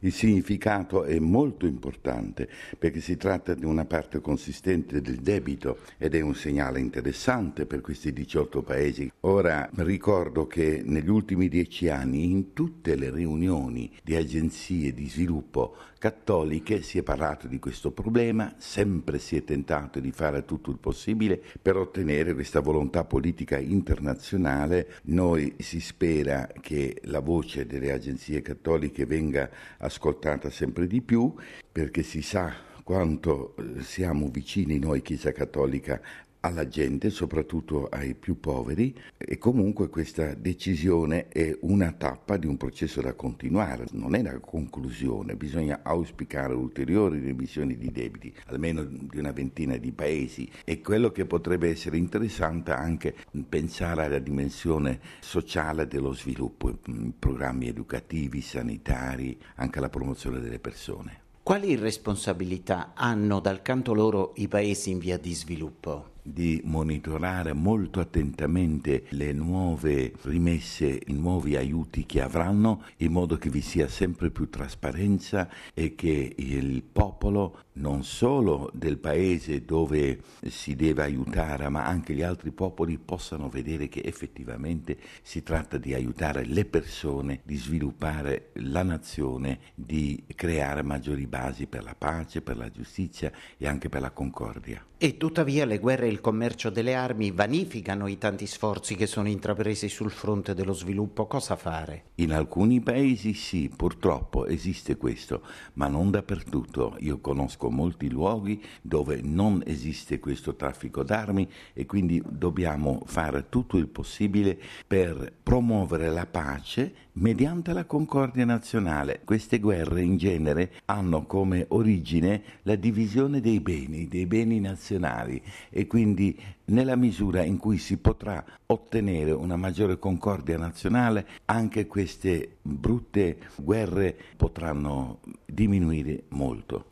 Il significato è molto importante perché si tratta di una parte consistente del debito ed è un segnale interessante per questi 18 paesi. Ora ricordo che negli ultimi 10 anni in tutte le riunioni di agenzie di sviluppo cattoliche si è parlato di questo problema, sempre si è tentato di fare tutto il possibile per ottenere questa volontà politica internazionale. Noi si spera che la voce delle agenzie cattoliche venga ascoltata sempre di più, perché si sa quanto siamo vicini noi Chiesa Cattolica alla gente, soprattutto ai più poveri, e comunque questa decisione è una tappa di un processo da continuare, non è la conclusione, bisogna auspicare ulteriori remissioni di debiti, almeno di una ventina di paesi, e quello che potrebbe essere interessante anche pensare alla dimensione sociale dello sviluppo, programmi educativi, sanitari, anche alla promozione delle persone. Quali responsabilità hanno dal canto loro i paesi in via di sviluppo? Di monitorare molto attentamente le nuove rimesse, i nuovi aiuti che avranno, in modo che vi sia sempre più trasparenza e che il popolo, non solo del paese dove si deve aiutare, ma anche gli altri popoli, possano vedere che effettivamente si tratta di aiutare le persone, di sviluppare la nazione, di creare maggiori basi per la pace, per la giustizia e anche per la concordia. E tuttavia le guerre e il commercio delle armi vanificano i tanti sforzi che sono intrapresi sul fronte dello sviluppo. Cosa fare? In alcuni paesi sì, purtroppo esiste questo, ma non dappertutto. Io conosco molti luoghi dove non esiste questo traffico d'armi e quindi dobbiamo fare tutto il possibile per promuovere la pace mediante la concordia nazionale. Queste guerre in genere hanno come origine la divisione dei beni nazionali, e quindi nella misura in cui si potrà ottenere una maggiore concordia nazionale, anche queste brutte guerre potranno diminuire molto.